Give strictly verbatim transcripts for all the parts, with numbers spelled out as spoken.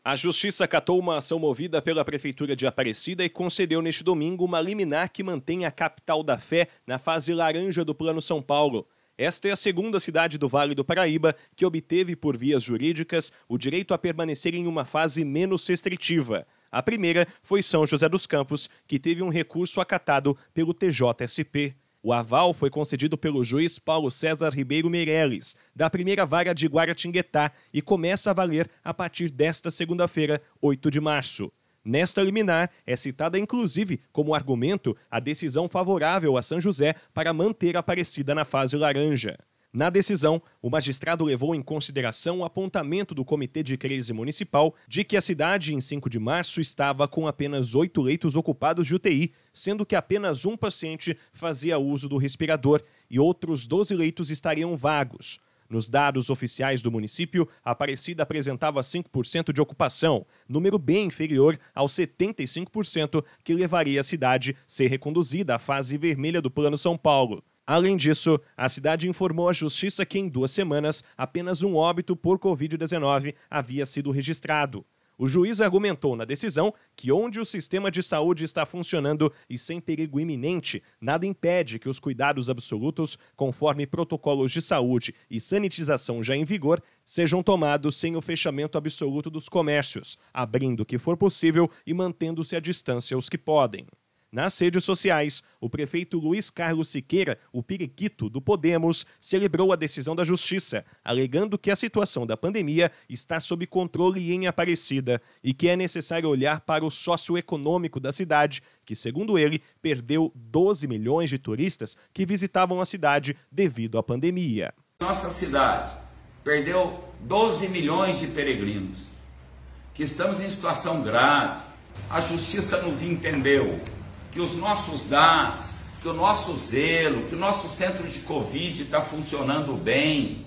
A Justiça acatou uma ação movida pela Prefeitura de Aparecida e concedeu neste domingo uma liminar que mantém a capital da fé na fase laranja do Plano São Paulo. Esta é a segunda cidade do Vale do Paraíba que obteve, por vias jurídicas, o direito a permanecer em uma fase menos restritiva. A primeira foi São José dos Campos, que teve um recurso acatado pelo T J S P. O aval foi concedido pelo juiz Paulo César Ribeiro Meireles, da primeira vara de Guaratinguetá, e começa a valer a partir desta segunda-feira, oito de março. Nesta liminar, é citada inclusive como argumento a decisão favorável a São José para manter Aparecida na fase laranja. Na decisão, o magistrado levou em consideração o apontamento do Comitê de Crise Municipal de que a cidade, em cinco de março, estava com apenas oito leitos ocupados de U T I, sendo que apenas um paciente fazia uso do respirador e outros doze leitos estariam vagos. Nos dados oficiais do município, Aparecida apresentava cinco por cento de ocupação, número bem inferior aos setenta e cinco por cento que levaria a cidade a ser reconduzida à fase vermelha do Plano São Paulo. Além disso, a cidade informou à Justiça que em duas semanas apenas um óbito por covid dezenove havia sido registrado. O juiz argumentou na decisão que onde o sistema de saúde está funcionando e sem perigo iminente, nada impede que os cuidados absolutos, conforme protocolos de saúde e sanitização já em vigor, sejam tomados sem o fechamento absoluto dos comércios, abrindo o que for possível e mantendo-se à distância os que podem. Nas redes sociais, o prefeito Luiz Carlos Siqueira, o periquito do Podemos, celebrou a decisão da Justiça, alegando que a situação da pandemia está sob controle em Aparecida e que é necessário olhar para o socioeconômico da cidade, que, segundo ele, perdeu doze milhões de turistas que visitavam a cidade devido à pandemia. Nossa cidade perdeu doze milhões de peregrinos, que estamos em situação grave. A Justiça nos entendeu que os nossos dados, que o nosso zelo, que o nosso centro de Covid está funcionando bem.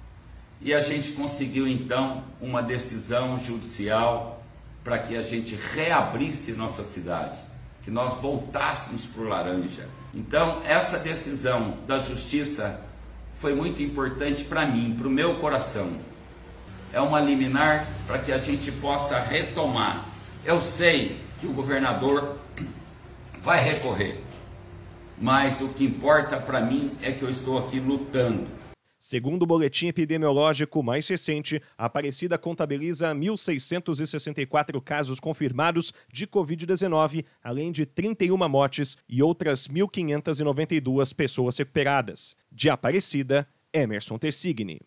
E a gente conseguiu então uma decisão judicial para que a gente reabrisse nossa cidade, que nós voltássemos para o laranja. Então essa decisão da Justiça foi muito importante para mim, para o meu coração. É uma liminar para que a gente possa retomar. Eu sei que o governador vai recorrer, mas o que importa para mim é que eu estou aqui lutando. Segundo o boletim epidemiológico mais recente, a Aparecida contabiliza mil seiscentos e sessenta e quatro casos confirmados de covid dezenove, além de trinta e uma mortes e outras mil quinhentas e noventa e duas pessoas recuperadas. De Aparecida, Emerson Tersigni.